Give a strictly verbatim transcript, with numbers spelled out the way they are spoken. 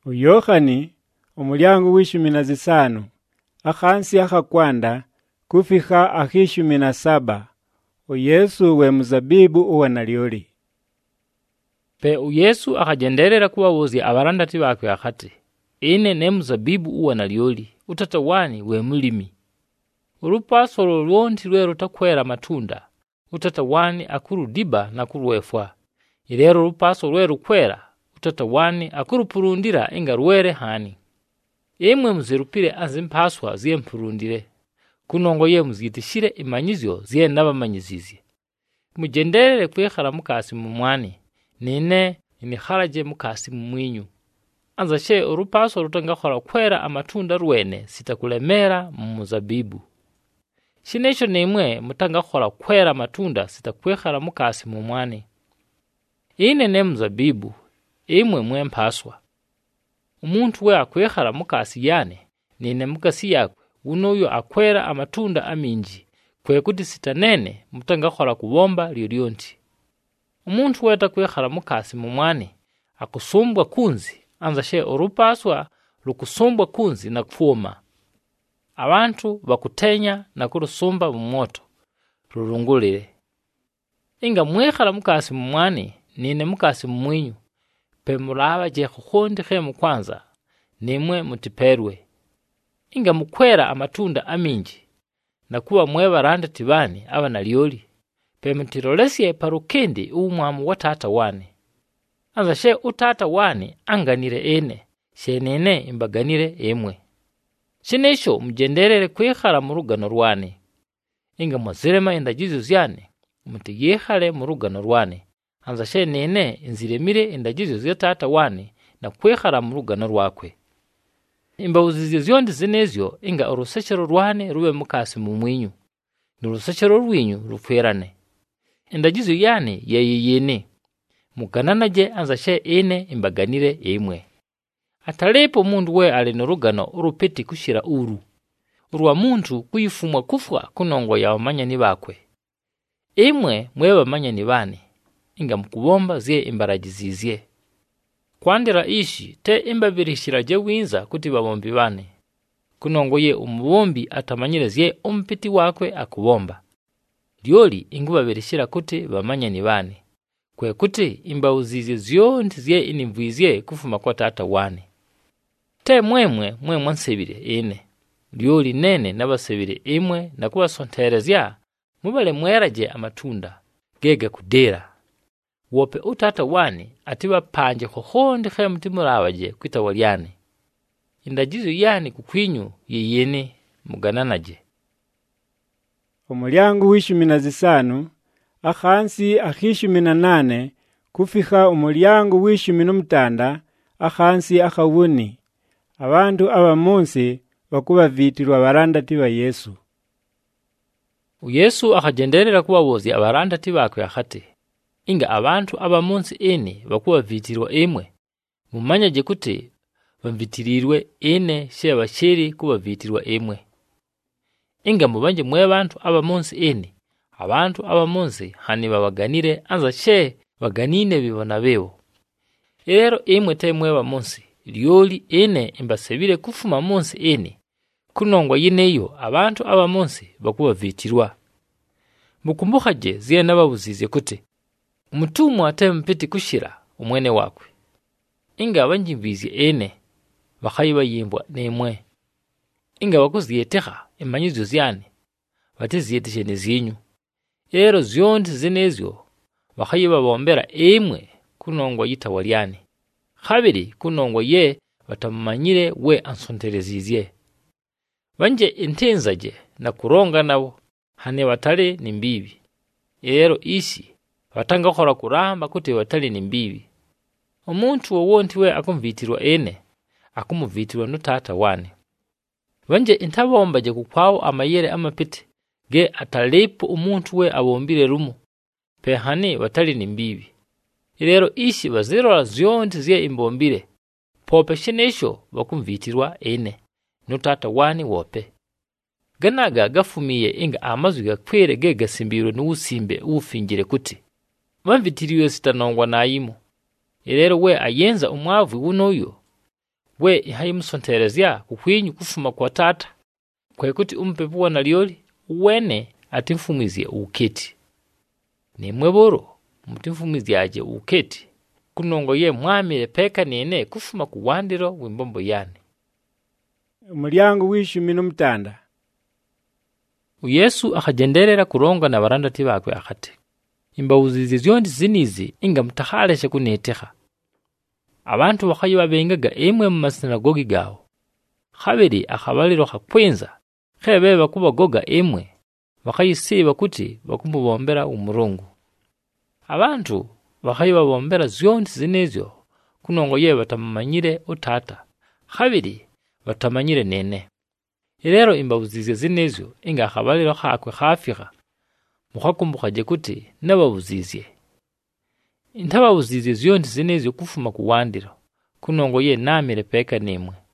Uyohani umulyango w'ishumi na zisanu akhansi akhakwanda kufika akhishumi na saba. Uyesu we muzabibu uwa nalyoli. Pe uyesu akajenderera kuwawuzya abarandati bakwe akhati, ine ne muzabibu uwa nalyoli, utata wani we mulimi. Urupasolo lwonti lwe rutakwera matunda, utata wani akurudiba na kuruefwa. Ilero rupaso lwe rukwera, utata wani akurupurundira inga rwere hani. Emwe muzirupire azimpaswa ziye mpurundire. Kunongo ye muzitishire imanyizyo ziye n'abamanyizizye. Mujenderere kwekhala mukasi mumwani, nine inikhalaje mukasi mumwinyu. Anza she urupaso rutangakhola kwera amatunda rwene sitakulemera mumuzabibu. Shinesho nemwe mutangakhola kwera amatunda sitakwekhala mukasi mumwani. Ine ne muzabibu, imwe mwempaswa. Umuntu we akwekhala mukasi yane, nine mukasi yakwe, unoyo akwera amatunda aminji, kwe kuti sitanene mutangakhola kubomba lyolyonti. Umuntu we atakwekhala mukasi mumwani, akusumbwa kunzi, anza she urupaswa lukusumbwa kunzi na kufuma. Abantu bakutenya na kurusumba mumoto, rurungulire. Inga mwekhala mukasi mumwani, nine mukasi mumwinyu, pe muraba je khundi khemu kwanza, nimwe mutiperwe. Inga mukwera amatunda aminji, na kuwa mwe barandati bani aba nalyoli, pe mutirolesye parukendi umwamu wa tata wane. Anza she utata wane anganire ene, she nene imbaganire emwe. Shinesho mujenderere kwekhala mu rugano rwane. Inga mwazirema endagizo zyane, mutiyekhale mu rugano rwane. Anza she nene inziremire endagizo zya tata wane na kwekhala mu rugano rwakwe. Imbawuzizi zyondi zinezyo inga urusechero rwane rube mukasi mumwinyu, n'urusechero rwinyu rupferane. Endagizo yane yeyeyene, mugananaje anza she ene imbaganire emwe. Atalepo mundu we ali n'urugano urupeti kushira uru. Urwa muntu kuyifumwa kufwa kunongo ya bamanyani bakwe. Emwe mwe bamanyani bane, inga mukubomba ziye imbaragizizye. Kwandira ishi te imbabirishira je winza kuti babombi bane. Kunongo ye umubombi atamanyire ziye umpiti wakwe akubomba. Lyoli ingubabirishira kuti bamanyani bane. Kwe kuti imbawuzizi zyondi ziye inimvwizye kufuma kwa tata wane. Te mwemwe mwe mwansebire ene. Lyoli nene nabasebire imwe na kubasonterezya mubale mweraje amatunda gega kudera. Wope utata wani atiba panje khohondi khe mutimurabaje kwitawalyane. Indagizo yani kukwinyu yeyene mugananaje. Umulyango w'ishumi na zisanu akhansi akhishumi na nane kufika umulyango w'ishumi n'umutanda akhansi akhawuni. Abantu aba munsi bakubavitirwa barandati ba Yesu. Uyesu akajenderera kubawuzya abarandati bakwe akhati, inga abantu aba munsi ene bakubavitirwa emwe, mumanyaje kuti bamvitirirwe ene she bashiri kubavitirwa emwe. Inga mubanje mwe abantu aba munsi ene, abantu aba munsi hani babaganire anza she baganine bibona bebo. Rero emwe te mwe ba munsi, lyoli ene imbasebire kufuma munsi ene, kunongo yineyo abantu aba munsi bakubavitirwa. Mukumbukaje ziye nababuzize kuti, umutumwa ate mpiti kushira umwene wakwe. Inga abanjimbizi ene bakayiba yimbwa nemwe. Inga bakuziyeteha imanyizo zyane bateziyetishe nezinyu. Ero zyondi zinezyo bakayiba bombera emwe kunongo yitawalyane. Khabiri kunongo ye batamanyire we ansonterezizye. Banje intenzaje na kuronga nabo hane batale ni mbibi. Ero isi batangakhola kuramba kuti batali ni mbibi. Umuntu wonti we akumvitirwa ene akumuvitirwa no tata wane. Banje intabomba je kukwawo amayere amapite ge atalepo umuntu we abombire rumu pe hane batali ni mbibi. Rero ishi bazirora zyondi ziye imbombire pope shinesho bakumvitirwa ene no tata wane wope. Ganaga gafumiye inga amazu gakwere ge gasimbiro n'usimbe ufingire kuti bamvitiriwe sitanongwa nayimo. Rero we ayenza umwavu unoyo we ihayimusonterezya kukwinyu kufuma kwa tata, kwekuti umpepo wa nalyoli uwene atimfumizye uketi. Nimwe boro mutimfumizyaje uketi, kunongo ye mwamire peka nene kufuma kuwandiro wimbombo yane. Umulyango w'ishumi n'umutanda. Yesu akajenderera kuronga na barandati bakwe akati, imbawuzizi zyondi zinizi inga mutahaleshe kuneteha. Abantu bakayi babengaga emwe mu masinagogi gawo. Habiri akabaliro hakwenza khebe bakubagoga emwe bakayisiba kuti bakumubombera umurungu. Abantu bakayi babombera zyondi zinezyo kunongo ye batamanyire utata, habiri batamanyire nene. Irero imbawuzizi zinezyo inga akabaliro hakwe hafiha mukakumbukaje kuti nabawuzizye. Intabawuzizi zyondi zinezyo kufuma kuwandiro kunongo ye namire peka nimwe.